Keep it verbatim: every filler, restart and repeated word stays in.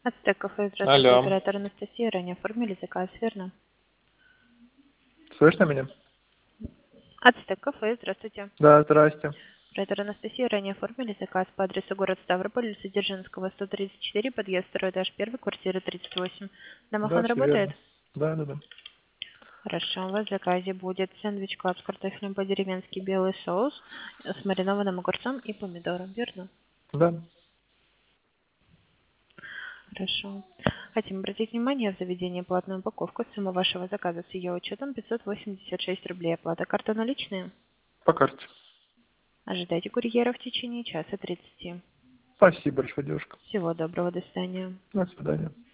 Ацтек кафе, здравствуйте, Алло. оператор Анастасия, ранее оформили заказ, верно? Слышно меня? Ацтек кафе, здравствуйте. Да, здрасте. Оператор Анастасия, ранее оформили заказ по адресу город Ставрополь, улица Дзержинского, сто тридцать четыре, подъезд второй этаж, первый, квартира тридцать восемь. Да, Домофон все работает? верно. Да, да, да. Хорошо, у вас в заказе будет сэндвич клаб с картофелем по-деревенски, белый соус с маринованным огурцом и помидором, верно? Да. Хорошо. Хотим обратить внимание в заведении платную упаковку. Сумма вашего заказа с ее учетом пятьсот восемьдесят шесть рублей. Оплата карта наличные. По карте. Ожидайте курьера в течение часа тридцати. Спасибо большое, девушка. Всего доброго, до свидания. До свидания.